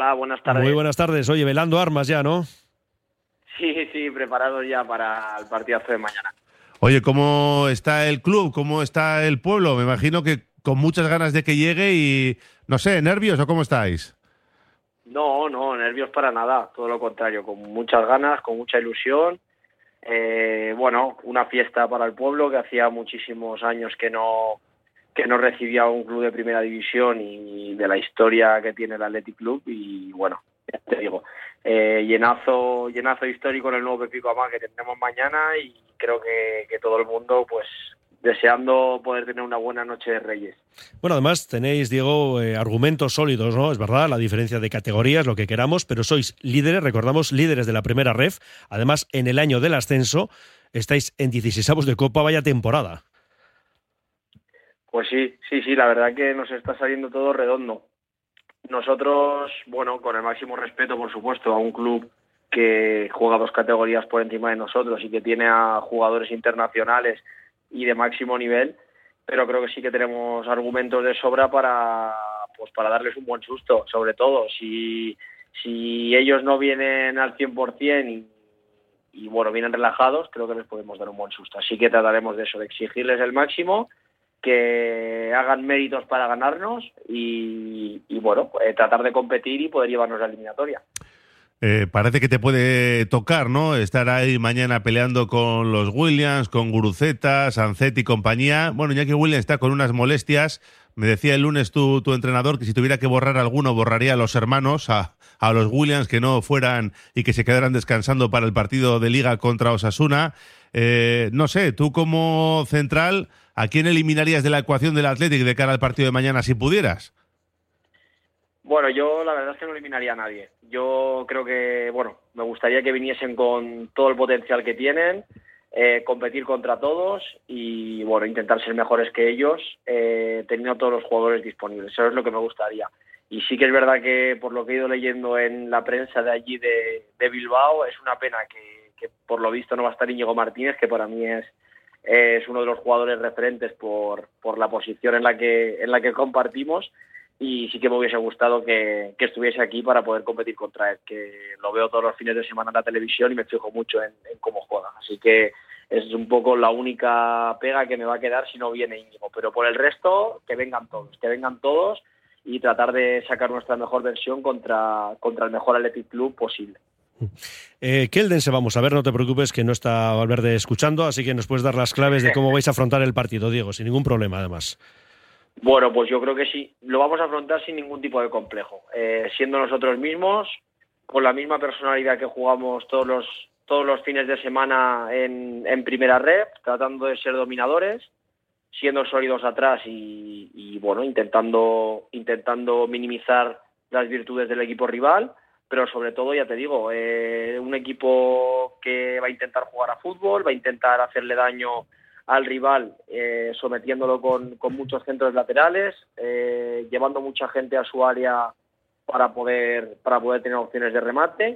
Hola, buenas Muy tardes. buenas tardes. Oye, velando armas ya, ¿no? Sí, preparados ya para el partidazo de mañana. Oye, ¿cómo está el club? ¿Cómo está el pueblo? Me imagino que con muchas ganas de que llegue y, no sé, ¿nervios o cómo estáis? No, nervios para nada, todo lo contrario, con muchas ganas, con mucha ilusión. Bueno, una fiesta para el pueblo que hacía muchísimos años que no recibía un club de primera división y de la historia que tiene el Athletic Club y bueno, ya te digo, llenazo histórico en el nuevo Pepico Amá que tendremos mañana y creo que todo el mundo pues deseando poder tener una buena noche de Reyes. Bueno, además tenéis, Diego, argumentos sólidos, ¿no? Es verdad, la diferencia de categorías, lo que queramos, pero sois líderes, recordamos, líderes de la primera ref. Además, en el año del ascenso, estáis en 16avos de Copa, vaya temporada. Pues sí, la verdad que nos está saliendo todo redondo. Nosotros, bueno, con el máximo respeto, por supuesto, a un club que juega 2 categorías por encima de nosotros y que tiene a jugadores internacionales y de máximo nivel, pero creo que sí que tenemos argumentos de sobra para darles un buen susto, sobre todo si ellos no vienen al 100% y bueno, vienen relajados, creo que les podemos dar un buen susto. Así que trataremos de eso, de exigirles el máximo, que hagan méritos para ganarnos y bueno, tratar de competir y poder llevarnos la eliminatoria. Parece que te puede tocar, ¿no? Estar ahí mañana peleando con los Williams, con Guruceta, Sancet y compañía. Bueno, Iñaki Williams está con unas molestias. Me decía el lunes tu entrenador que si tuviera que borrar alguno, borraría a los hermanos, a los Williams, que no fueran y que se quedaran descansando para el partido de Liga contra Osasuna. No sé, tú como central, ¿a quién eliminarías de la ecuación del Athletic de cara al partido de mañana si pudieras? Bueno, yo la verdad es que no eliminaría a nadie. Yo creo que, bueno, me gustaría que viniesen con todo el potencial que tienen, competir contra todos y, bueno, intentar ser mejores que ellos, teniendo todos los jugadores disponibles. Eso es lo que me gustaría. Y sí que es verdad que, por lo que he ido leyendo en la prensa de allí de Bilbao, es una pena que por lo visto no va a estar Íñigo Martínez, que para mí es uno de los jugadores referentes por la posición en la que compartimos. Y sí que me hubiese gustado que estuviese aquí para poder competir contra él, que lo veo todos los fines de semana en la televisión y me fijo mucho en cómo juega. Así que es un poco la única pega que me va a quedar si no viene Íñigo. Pero por el resto, que vengan todos y tratar de sacar nuestra mejor versión contra el mejor Athletic Club posible. Keldense, vamos a ver, no te preocupes que no está Valverde escuchando, así que nos puedes dar las claves de cómo vais a afrontar el partido, Diego, sin ningún problema además. Bueno, pues yo creo que sí, lo vamos a afrontar sin ningún tipo de complejo, siendo nosotros mismos, con la misma personalidad que jugamos todos los fines de semana en primera red, tratando de ser dominadores, siendo sólidos atrás y bueno, intentando minimizar las virtudes del equipo rival, pero sobre todo, ya te digo, un equipo que va a intentar jugar a fútbol, va a intentar hacerle daño al rival, sometiéndolo con muchos centros laterales, llevando mucha gente a su área para poder tener opciones de remate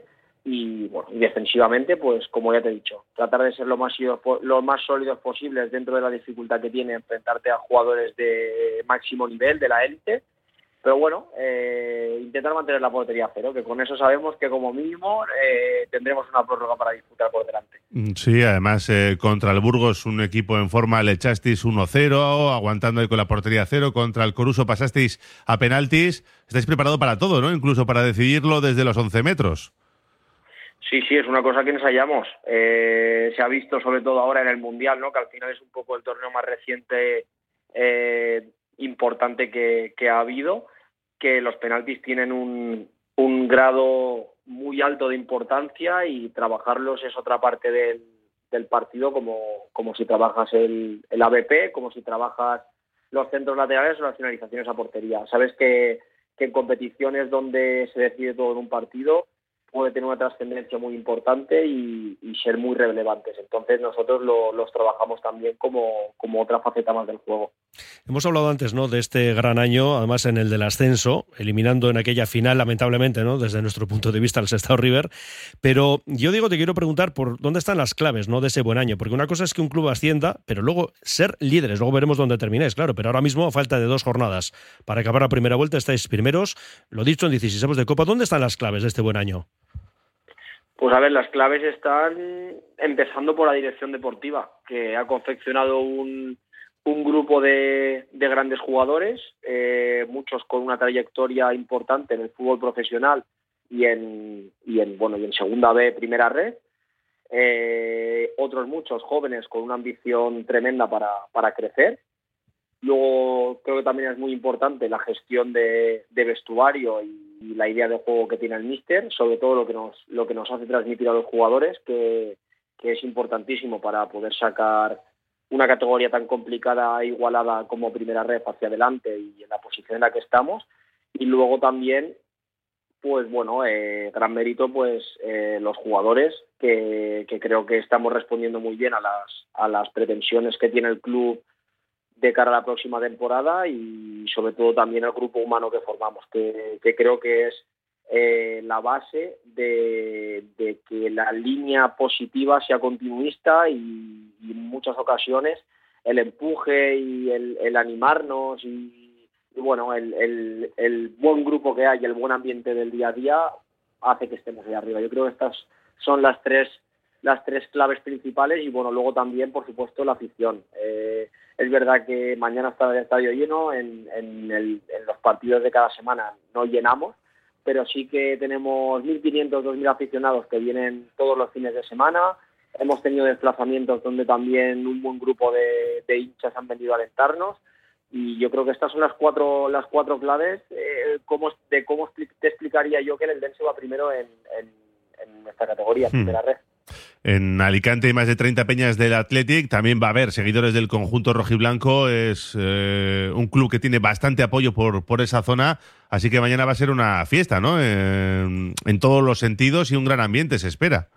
y bueno, y defensivamente, pues como ya te he dicho, tratar de ser lo más sólidos posibles dentro de la dificultad que tiene enfrentarte a jugadores de máximo nivel, de la élite. Pero bueno, intentar mantener la portería a cero, que con eso sabemos que como mínimo tendremos una prórroga para disputar por delante. Sí, además contra el Burgos, un equipo en forma, le echasteis 1-0, aguantando ahí con la portería a cero. Contra el Coruso pasasteis a penaltis. Estáis preparados para todo, ¿no? Incluso para decidirlo desde los 11 metros. Sí, es una cosa que ensayamos. Se ha visto sobre todo ahora en el Mundial, ¿no? Que al final es un poco el torneo más reciente importante que ha habido, que los penaltis tienen un grado muy alto de importancia y trabajarlos es otra parte del partido, como si trabajas el ABP, como si trabajas los centros laterales o las finalizaciones a portería. Sabes que en competiciones donde se decide todo en un partido, puede tener una trascendencia muy importante y ser muy relevantes. Entonces nosotros los trabajamos también como otra faceta más del juego. Hemos hablado antes, ¿no?, de este gran año, además en el del ascenso, eliminando en aquella final, lamentablemente, ¿no?, desde nuestro punto de vista, al Sestao River. Pero yo te quiero preguntar por dónde están las claves, ¿no?, de ese buen año. Porque una cosa es que un club ascienda, pero luego ser líderes. Luego veremos dónde termináis, claro. Pero ahora mismo, a falta de 2 jornadas para acabar la primera vuelta, estáis primeros, lo dicho, en 16avos de Copa. ¿Dónde están las claves de este buen año? Pues a ver, las claves están empezando por la dirección deportiva, que ha confeccionado un grupo de grandes jugadores, muchos con una trayectoria importante en el fútbol profesional y en segunda B, primera red, otros muchos jóvenes con una ambición tremenda para crecer. Luego creo que también es muy importante la gestión de vestuario y la idea de juego que tiene el míster, sobre todo lo que nos hace transmitir a los jugadores, que es importantísimo para poder sacar una categoría tan complicada e igualada como primera red hacia adelante y en la posición en la que estamos. Y luego también, pues bueno, gran mérito pues los jugadores, que creo que estamos respondiendo muy bien a las pretensiones que tiene el club de cara a la próxima temporada, y sobre todo también el grupo humano que formamos, que creo que es la base de que la línea positiva sea continuista, y en muchas ocasiones el empuje y el animarnos y bueno, el buen grupo que hay, el buen ambiente del día a día hace que estemos ahí arriba. Yo creo que estas son las tres claves principales, y bueno, luego también, por supuesto, la afición. Es verdad que mañana está el estadio lleno, en los partidos de cada semana no llenamos, pero sí que tenemos 1.500, 2.000 aficionados que vienen todos los fines de semana. Hemos tenido desplazamientos donde también un buen grupo de hinchas han venido a alentarnos, y yo creo que estas son las cuatro claves. ¿Cómo te explicaría yo que el Eldense va primero en esta categoría, primera red? En Alicante hay más de 30 peñas del Athletic, también va a haber seguidores del conjunto rojiblanco, es un club que tiene bastante apoyo por esa zona, así que mañana va a ser una fiesta, ¿no? En todos los sentidos, y un gran ambiente se espera.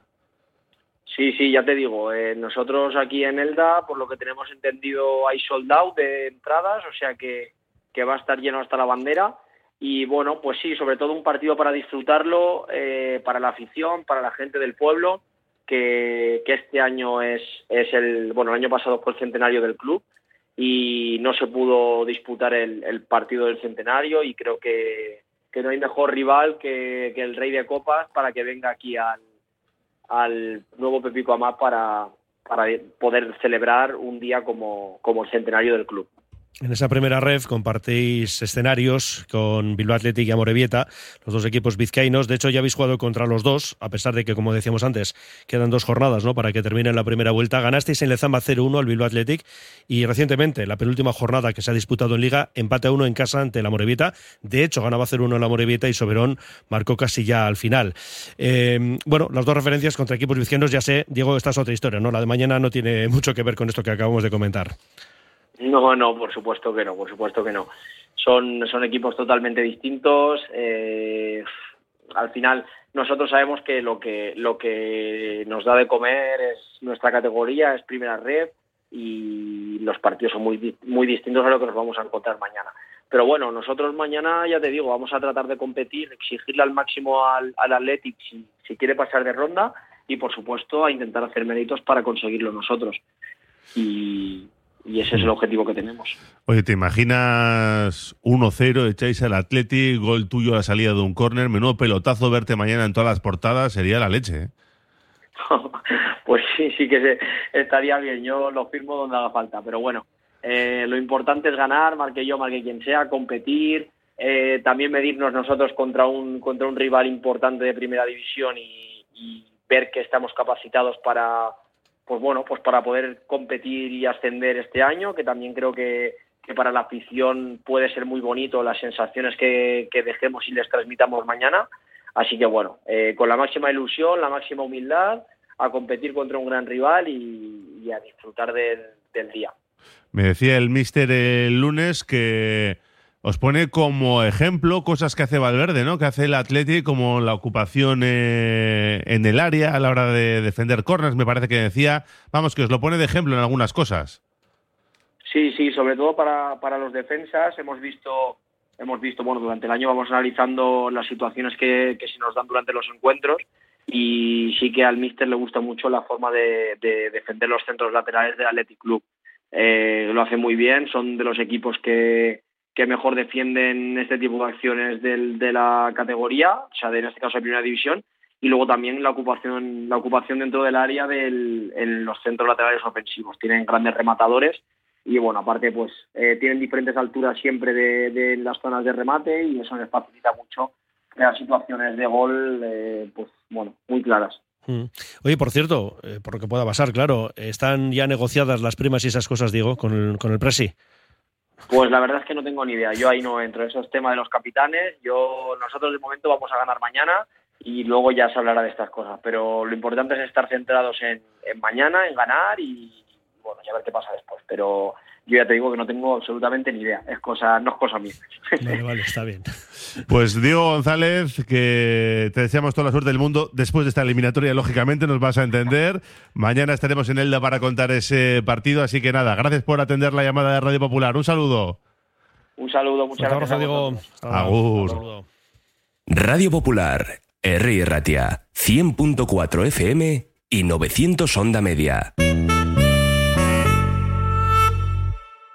Sí, ya te digo, nosotros aquí en Elda, por lo que tenemos entendido, hay sold out de entradas, o sea que va a estar lleno hasta la bandera. Y bueno, pues sí, sobre todo un partido para disfrutarlo, para la afición, para la gente del pueblo, que este año es el año pasado fue el centenario del club y no se pudo disputar el partido del centenario, y creo que no hay mejor rival que el Rey de Copas para que venga aquí al nuevo Pepico Amat para poder celebrar un día como el centenario del club. En esa primera ref compartéis escenarios con Bilbao Athletic y Amorebieta, los dos equipos vizcaínos. De hecho, ya habéis jugado contra los dos, a pesar de que, como decíamos antes, quedan 2 jornadas, ¿no?, para que termine la primera vuelta. Ganasteis en Lezama 0-1 al Bilbao Athletic, y recientemente, la penúltima jornada que se ha disputado en Liga, empate a 1 en casa ante el Amorebieta. De hecho, ganaba 0-1 el Amorebieta y Soberón marcó casi ya al final. Las dos referencias contra equipos vizcaínos, ya sé, Diego, esta es otra historia, ¿no? La de mañana no tiene mucho que ver con esto que acabamos de comentar. No, por supuesto que no. Son equipos totalmente distintos. Al final, nosotros sabemos que lo que nos da de comer es nuestra categoría, es primera red, y los partidos son muy, muy distintos a lo que nos vamos a encontrar mañana. Pero bueno, nosotros mañana, ya te digo, vamos a tratar de competir, exigirle al máximo al Athletic si quiere pasar de ronda, y por supuesto a intentar hacer méritos para conseguirlo nosotros. Y ese es el objetivo que tenemos. Oye, ¿te imaginas 1-0, echáis al Athletic, gol tuyo a la salida de un córner, menudo pelotazo, verte mañana en todas las portadas? Sería la leche, ¿eh? Pues sí que estaría bien, yo lo firmo donde haga falta, pero bueno, lo importante es ganar, marque yo, marque quien sea, competir, también medirnos nosotros contra un rival importante de primera división, y ver que estamos capacitados para poder competir y ascender este año, que también creo que para la afición puede ser muy bonito las sensaciones que dejemos y les transmitamos mañana. Así que bueno, con la máxima ilusión, la máxima humildad, a competir contra un gran rival y a disfrutar del día. Me decía el míster el lunes que os pone como ejemplo cosas que hace Valverde, ¿no? Que hace el Atleti, como la ocupación en el área a la hora de defender corners, me parece que decía. Vamos, que os lo pone de ejemplo en algunas cosas. Sí, sobre todo para los defensas. Hemos visto, bueno, durante el año vamos analizando las situaciones que se nos dan durante los encuentros, y sí que al míster le gusta mucho la forma de defender los centros laterales del Athletic Club. Lo hace muy bien, son de los equipos que mejor defienden este tipo de acciones de la categoría, o sea, en este caso de primera división, y luego también la ocupación dentro del área en los centros laterales ofensivos. Tienen grandes rematadores y, bueno, aparte pues tienen diferentes alturas siempre de las zonas de remate, y eso les facilita mucho crear situaciones de gol pues bueno, muy claras. Oye, por cierto, por lo que pueda pasar, claro, ¿están ya negociadas las primas y esas cosas, Diego, con el Presi? Pues la verdad es que no tengo ni idea. Yo ahí no entro. Eso es tema de los capitanes. Nosotros de momento vamos a ganar mañana y luego ya se hablará de estas cosas. Pero lo importante es estar centrados en mañana, en ganar y bueno, ya ver qué pasa después. Pero yo ya te digo que no tengo absolutamente ni idea. No es cosa mía. Vale, está bien. Pues Diego González, que te deseamos toda la suerte del mundo después de esta eliminatoria, lógicamente nos vas a entender. Mañana estaremos en Elda para contar ese partido, así que nada, gracias por atender la llamada de Radio Popular. Un saludo. Un saludo, muchas gracias. Diego. Agur. Radio Popular, Herri Ratia, 100.4 FM y 900 Onda Media.